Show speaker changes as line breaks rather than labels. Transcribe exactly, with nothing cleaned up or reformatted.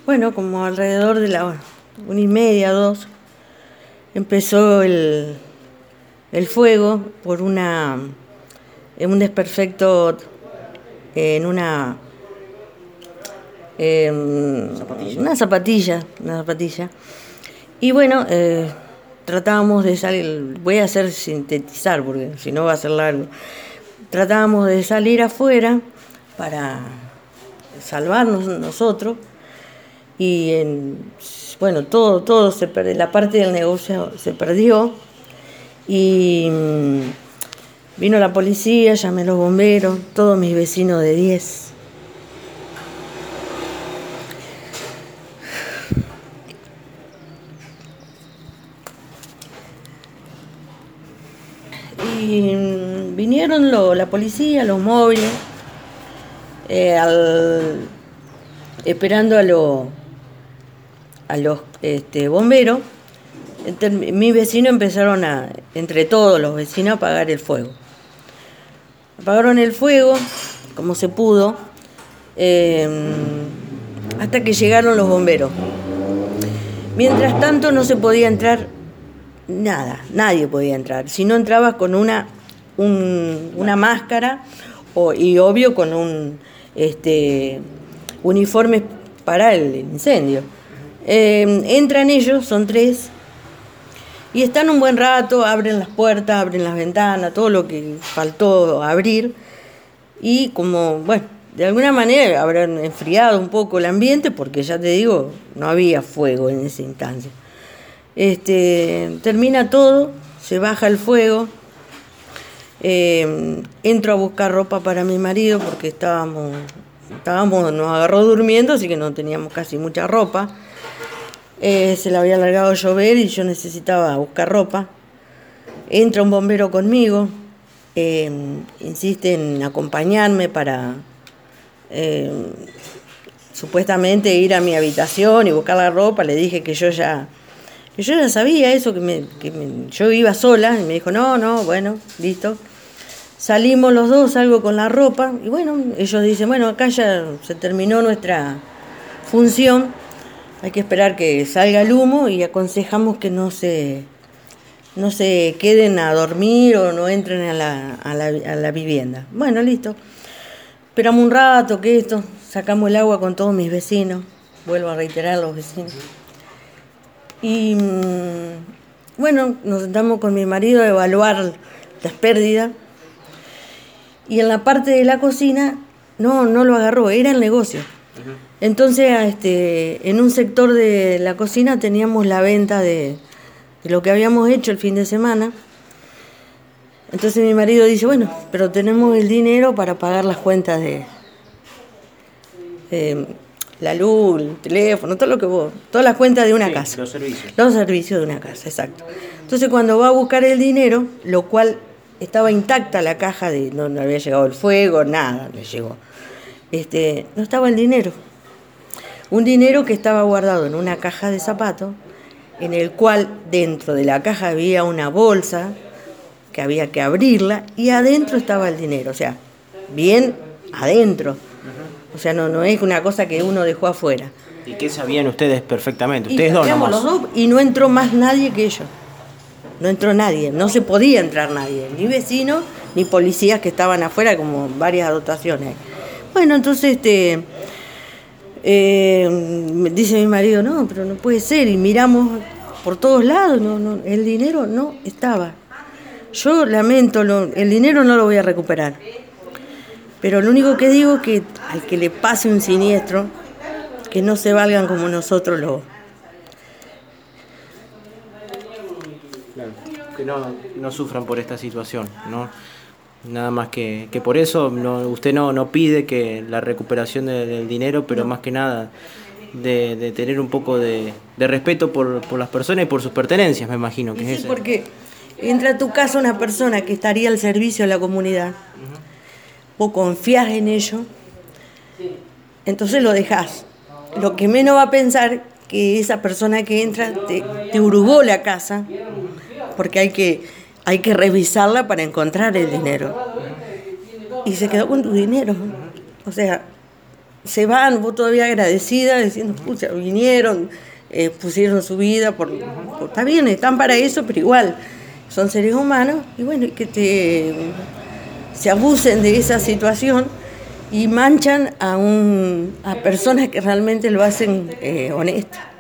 Bueno, como alrededor de la una y media, dos, empezó el, el fuego por una, un desperfecto en una, eh,
¿Zapatilla?
una zapatilla, una zapatilla. Y bueno, eh, tratábamos de salir, voy a hacer sintetizar porque si no va a ser largo. Tratábamos de salir afuera para salvarnos nosotros y en, bueno, todo, todo se perdió, la parte del negocio se perdió y mmm, vino la policía, llamé a los bomberos, todos mis vecinos de diez. Y vinieron lo, la policía, los móviles, eh, al, esperando a, lo, a los este, bomberos. Entonces, mis vecinos empezaron a, entre todos los vecinos, a apagar el fuego. Apagaron el fuego, como se pudo, eh, hasta que llegaron los bomberos. Mientras tanto no se podía entrar nada, nadie podía entrar. Si no entrabas con una, un, una máscara o, y obvio con un este, uniforme para el incendio. Eh, entran ellos, son tres, y están un buen rato, abren las puertas, abren las ventanas, todo lo que faltó abrir. Y como, bueno, de alguna manera habrán enfriado un poco el ambiente, porque ya te digo, no había fuego en ese instante. Este, termina todo, se baja el fuego, eh, entro a buscar ropa para mi marido porque estábamos, estábamos, nos agarró durmiendo, así que no teníamos casi mucha ropa. Eh, se le había largado a llover y yo necesitaba buscar ropa. Entra un bombero conmigo, eh, insiste en acompañarme para eh, supuestamente ir a mi habitación y buscar la ropa. Le dije que yo ya, que yo ya sabía eso, que, me, que me, yo iba sola, y me dijo, no, no, bueno, listo. Salimos los dos, salgo con la ropa, y bueno, ellos dicen, bueno, acá ya se terminó nuestra función. Hay que esperar que salga el humo y aconsejamos que no se, no se queden a dormir o no entren a la, a la, a la vivienda. Bueno, listo. Esperamos un rato que esto, sacamos el agua con todos mis vecinos, vuelvo a reiterar los vecinos. Y bueno, nos sentamos con mi marido a evaluar las pérdidas. Y en la parte de la cocina, no, no lo agarró, era el negocio. Entonces, este, en un sector de la cocina teníamos la venta de, de lo que habíamos hecho el fin de semana. Entonces mi marido dice, bueno, pero tenemos el dinero para pagar las cuentas de eh, la luz, el teléfono, todo lo que vos, todas las cuentas de una
sí,
casa.
Los servicios.
Los servicios de una casa, exacto. Entonces cuando va a buscar el dinero, lo cual estaba intacta la caja, de no, no había llegado el fuego, nada le llegó. Este, no estaba el dinero. Un dinero que estaba guardado en una caja de zapatos, en el cual dentro de la caja había una bolsa que había que abrirla y adentro estaba el dinero, o sea, bien adentro. O sea, no, no es una cosa que uno dejó afuera.
¿Y qué sabían ustedes perfectamente?
Y
Ustedes dos nomás.
los dos, y no entró más nadie que ellos. No entró nadie, no se podía entrar nadie, ni vecinos, ni policías que estaban afuera, como varias dotaciones. Bueno, entonces este eh, dice mi marido, no, pero no puede ser, y miramos por todos lados, no, no, el dinero no estaba. Yo lamento, lo, el dinero no lo voy a recuperar, pero lo único que digo es que al que le pase un siniestro, que no se valgan como nosotros lo...
Claro, que no, no sufran por esta situación, ¿no? Nada más que, que por eso no, usted no, no pide que la recuperación de, del dinero, pero no. Más que nada de, de tener un poco de, de respeto por, por las personas y por sus pertenencias, me imagino que
y
es
sí,
ese.
Porque entra a tu casa una persona que estaría al servicio de la comunidad, uh-huh. Vos confías en ello, entonces lo dejás. Lo que menos va a pensar que esa persona que entra te, te hurgó la casa, porque hay que... Hay que revisarla para encontrar el dinero. Y se quedó con tu dinero. O sea, se van, vos todavía agradecida, diciendo, pucha, vinieron, eh, pusieron su vida, por, por, está bien, están para eso, pero igual, son seres humanos, y bueno, que te, se abusen de esa situación y manchan a, un, a personas que realmente lo hacen eh, honestas.